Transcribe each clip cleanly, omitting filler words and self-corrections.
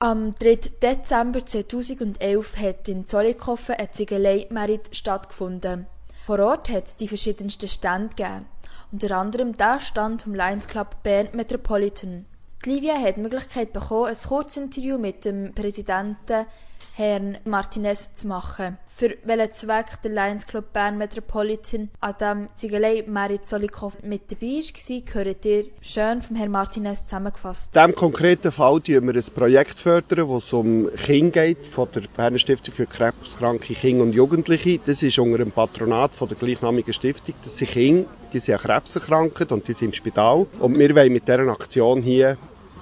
Am 3. Dezember 2011 hat in Zollikofen eine Ziegelei-Merit stattgefunden. Vor Ort hat es die verschiedensten Stände gegeben, unter anderem der Stand vom Lions Club Bern Metropolitan. Die Livia hat die Möglichkeit bekommen, ein Kurzinterview mit dem Präsidenten Herrn Martinez zu machen. Für welchen Zweck der Lions Club Bern Metropolitan an dem Ziegelei-Merit Zollikofen mit dabei war, hört ihr schön vom Herrn Martinez zusammengefasst. In diesem konkreten Fall fördern wir ein Projekt, fördern, wo es um Kinder geht, von der Berner Stiftung für krebskranke Kinder und Jugendliche. Das ist unter dem Patronat von der gleichnamigen Stiftung. Das sind Kinder, die sind an Krebs erkrankt und die sind im Spital. Und wir wollen mit dieser Aktion hier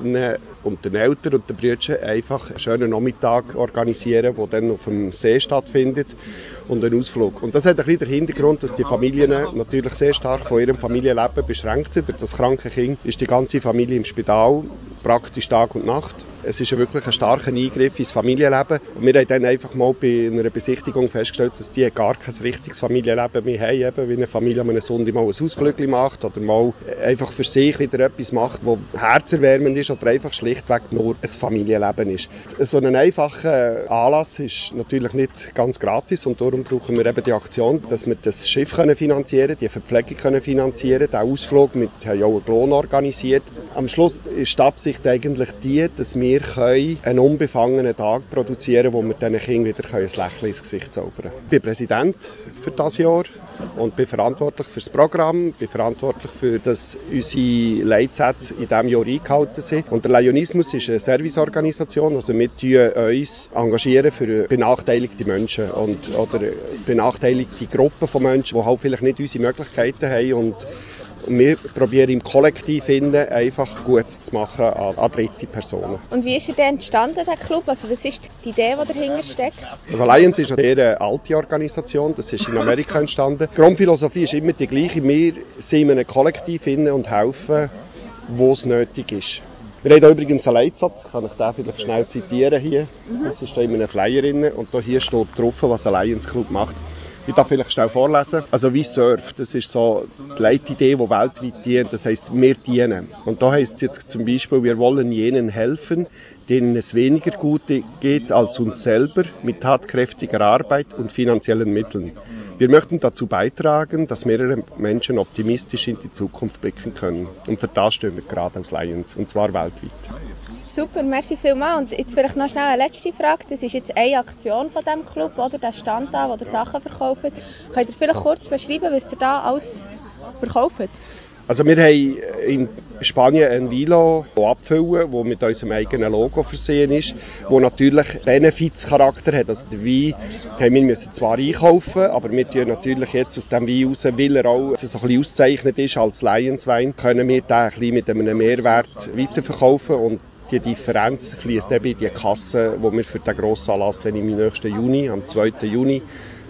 und den Eltern und den Brüdern einfach einen schönen Nachmittag organisieren, der dann auf dem See stattfindet und einen Ausflug. Und das hat ein bisschen den Hintergrund, dass die Familien natürlich sehr stark von ihrem Familienleben beschränkt sind. Durch das kranke Kind ist die ganze Familie im Spital, praktisch Tag und Nacht. Es ist wirklich ein starker Eingriff ins Familienleben. Und wir haben dann einfach mal bei einer Besichtigung festgestellt, dass die gar kein richtiges Familienleben mehr haben. Eben wie eine Familie an einem Sonntag mal ein Ausflügel macht oder mal einfach für sich wieder etwas macht, das herzerwärmend ist oder einfach schlichtweg nur ein Familienleben ist. So ein einfacher Anlass ist natürlich nicht ganz gratis und darum brauchen wir eben die Aktion, dass wir das Schiff finanzieren können, die Verpflegung finanzieren können, den Ausflug, wir haben auch einen Lohn organisiert. Am Schluss ist die Absicht eigentlich die, dass wir einen unbefangenen Tag produzieren können, wo wir diesen Kindern wieder ein Lächeln ins Gesicht zaubern können. Ich bin Präsident für dieses Jahr und bin verantwortlich für das Programm, bin verantwortlich für, dass unsere Leitsätze in diesem Jahr eingehalten sind. Und der Lionismus ist eine Serviceorganisation, also wir engagieren uns für benachteiligte Menschen oder benachteiligte Gruppen von Menschen, die halt vielleicht nicht unsere Möglichkeiten haben und wir probieren im Kollektiv einfach Gutes zu machen an dritte Personen. Und wie ist er denn entstanden, der Club? Also was ist die Idee, die dahinter steckt? Also Lions ist eine sehr alte Organisation, das ist in Amerika entstanden. Die Grundphilosophie ist immer die gleiche. Wir sind in einem Kollektiv und helfen, wo es nötig ist. Wir haben hier übrigens einen Leitsatz, kann ich den vielleicht schnell zitieren hier. Das ist hier in einem Flyer drin und hier steht drauf, was ein Lions Club macht. Ich darf vielleicht schnell vorlesen. Also wie Surf, das ist so die Leitidee, die weltweit dient. Das heisst, wir dienen. Und da heisst es jetzt zum Beispiel, wir wollen jenen helfen, denen es weniger gut geht als uns selber, mit tatkräftiger Arbeit und finanziellen Mitteln. Wir möchten dazu beitragen, dass mehrere Menschen optimistisch in die Zukunft blicken können. Und für das stehen wir gerade als Lions, und zwar weltweit. Super, merci vielmals. Und jetzt vielleicht noch schnell eine letzte Frage. Das ist jetzt eine Aktion von diesem Club, oder? Der Stand da, wo ihr Sachen verkauft. Könnt ihr vielleicht kurz beschreiben, was ihr da alles verkauft? Also wir haben in Spanien ein Vilo abfüllen, das mit unserem eigenen Logo versehen ist, wo natürlich Benefizcharakter hat. Also den Wein haben wir zwar einkaufen, aber wir tun natürlich jetzt aus dem Wein raus, weil er auch so ein bisschen auszeichnet ist als Lions-Wein, können wir den ein bisschen mit einem Mehrwert weiterverkaufen und die Differenz fließt eben in die Kasse, die wir für den grossen Anlass dann im nächsten Juni, am 2. Juni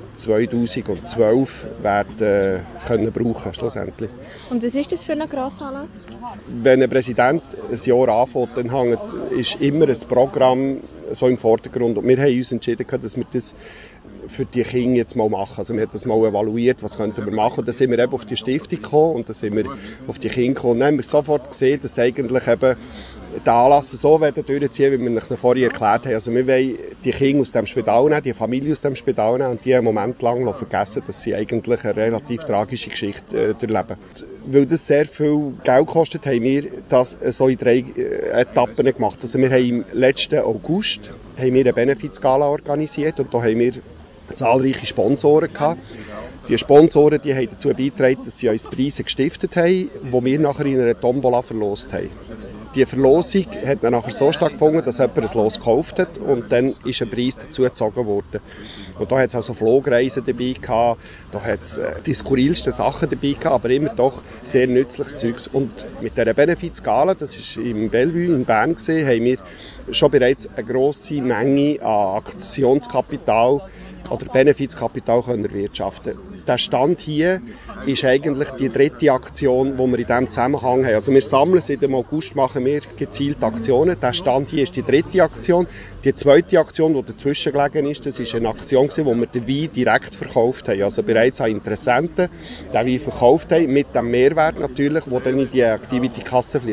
2012 werden können brauchen schlussendlich. Und was ist das für ein grosser Anlass? Wenn ein Präsident ein Jahr anfängt, dann ist immer ein Programm so im Vordergrund. Und wir haben uns entschieden, dass wir das für die Kinder jetzt mal machen. Also wir haben das mal evaluiert, was könnten wir machen. Und dann sind wir eben auf die Stiftung gekommen und dann sind wir auf die Kinder gekommen. Und dann haben wir sofort gesehen, dass eigentlich eben den Anlass so durchziehen, wie wir euch vorher erklärt haben. Also wir wollen die Kinder aus dem Spital nehmen, die Familie aus dem Spital nehmen und die einen Moment lang vergessen, dass sie eigentlich eine relativ tragische Geschichte durchleben. Weil das sehr viel Geld kostet, haben wir das so in 3 Etappen gemacht. Also wir haben im letzten August eine Benefizgala organisiert und da haben wir zahlreiche Sponsoren gehabt. Die Sponsoren haben dazu beigetragen, dass sie uns Preise gestiftet haben, die wir nachher in einer Tombola verlost haben. Die Verlosung hat dann nachher so stattgefunden, dass jemand ein Los gekauft hat und dann ist ein Preis dazu gezogen worden. Und da hat es also Flugreisen dabei gehabt, da hat es die skurrilsten Sachen dabei gehabt, aber immer doch sehr nützliches Zeugs. Und mit dieser Benefizgala, das war im Bellevue in Bern, haben wir schon bereits eine grosse Menge an Aktionskapital oder Benefizkapital erwirtschaften können. Der Stand hier ist eigentlich die 3. Aktion, die wir in diesem Zusammenhang haben. Also wir sammeln seit dem August, machen wir gezielt Aktionen. Der Stand hier ist die 3. Aktion. Die 2. Aktion, die dazwischen gelegen ist, das ist eine Aktion, wo wir den Wein direkt verkauft haben. Also bereits an Interessenten den Wein verkauft haben, mit dem Mehrwert natürlich, der dann in die Activity-Kasse fließt.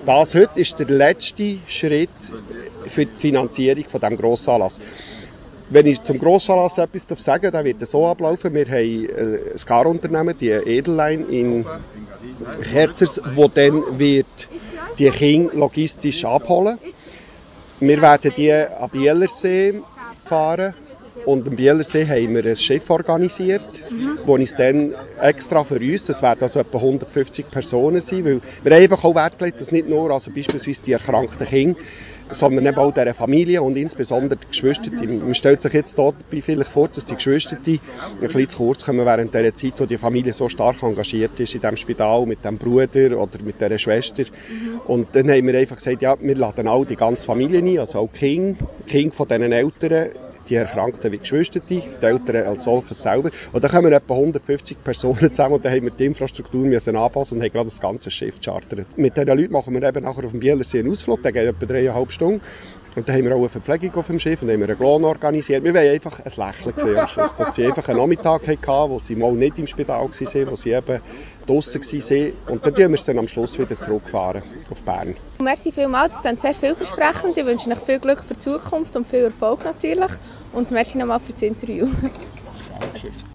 Das heute ist der letzte Schritt für die Finanzierung von diesem Grossanlass. Wenn ich zum Grossanlass etwas sagen darf, dann wird es so ablaufen. Wir haben ein Carunternehmen, die Edelline in Kerzers, wo dann wird die Kinder logistisch abholen. Wir werden die am Bielersee fahren. Und am Bielersee haben wir ein Schiff organisiert, das uns dann extra für uns, das werden also etwa 150 Personen sein, weil wir haben einfach auch Wert gelegt, dass nicht nur also beispielsweise die erkrankten Kinder, sondern eben auch deren Familie und insbesondere die Geschwister. Man stellt sich jetzt dabei vielleicht vor, dass die Geschwister ein bisschen zu kurz kommen während dieser Zeit, wo die Familie so stark engagiert ist in diesem Spital, mit dem Bruder oder mit dieser Schwester. Und dann haben wir einfach gesagt, ja, wir laden auch die ganze Familie ein, also auch die Kinder von diesen Eltern, die Erkrankten wie Geschwister, die Eltern als solches selber. Und dann kommen etwa 150 Personen zusammen und dann haben wir die Infrastruktur anpassen und haben gerade das ganze Schiff gechartert. Mit diesen Leuten machen wir eben nachher auf dem Bielersee einen Ausflug, der geht etwa 3,5 Stunden. Und dann haben wir auch eine Verpflegung auf dem Schiff und haben einen Lohn organisiert. Wir wollen einfach ein Lächeln sehen am Schluss, dass sie einfach einen Nachmittag hatten, wo sie mal nicht im Spital waren, wo sie eben draussen waren. Und dann fahren wir dann am Schluss wieder zurückfahren auf Bern. Merci vielmals, das ist sehr vielversprechend. Ich wünsche euch viel Glück für die Zukunft und viel Erfolg natürlich. Und merci nochmal für das Interview. Dankeschön.